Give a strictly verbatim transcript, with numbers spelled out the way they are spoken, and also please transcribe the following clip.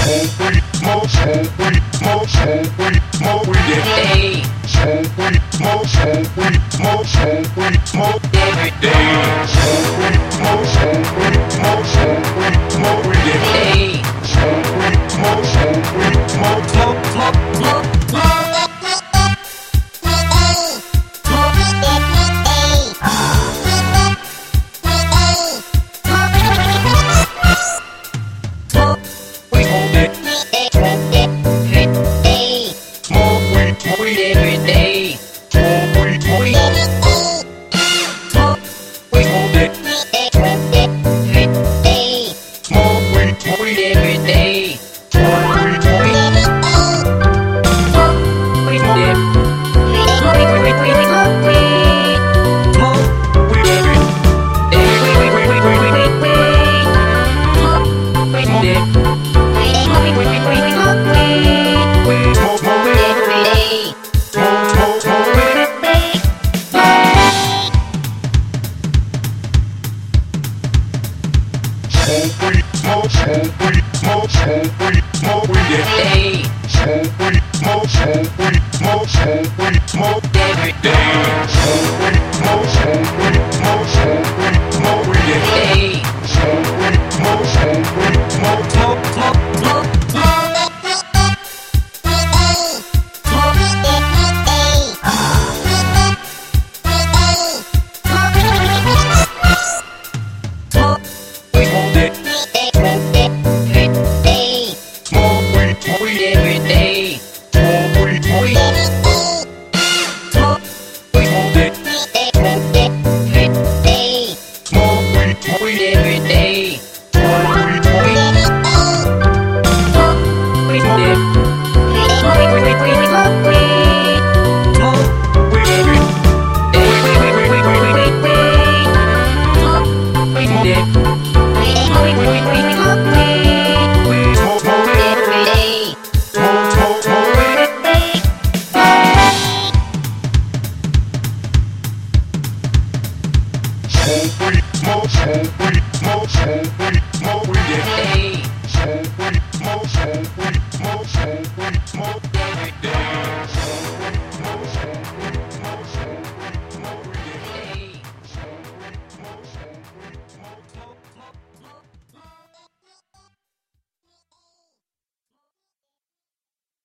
smoke weed, smoke, smoke weed, smoke, smoke weed, smoke weed every day. Smoke weed, smoke, smoke weed, smoke, smoke weed, smoke every day. Smoke weed, smoke, smoke weed, smoke, smoke weed, smoke weed every day. Smoke weed, smoke, smoke weed, smoke, smoke, smoke, smoke, smoke. Smoke weed, smoke, smoke weed, smoke, smoke weed, smoke weed every day. Smoke weed, smoke, smoke weed, smoke, smoke weed, smoke every day. Smoke weed, smoke, smoke weed, smoke, smoke weed, smoke weed every day. Smoke weed, smoke, smoke weed, smoke, smoke, smoke, smoke, smoke. Smoke weed, smoke, smoke weed, smoke, smoke weed, smoke weed every day. Smoke weed, smoke, smoke weed, smoke, smoke weed, smoke.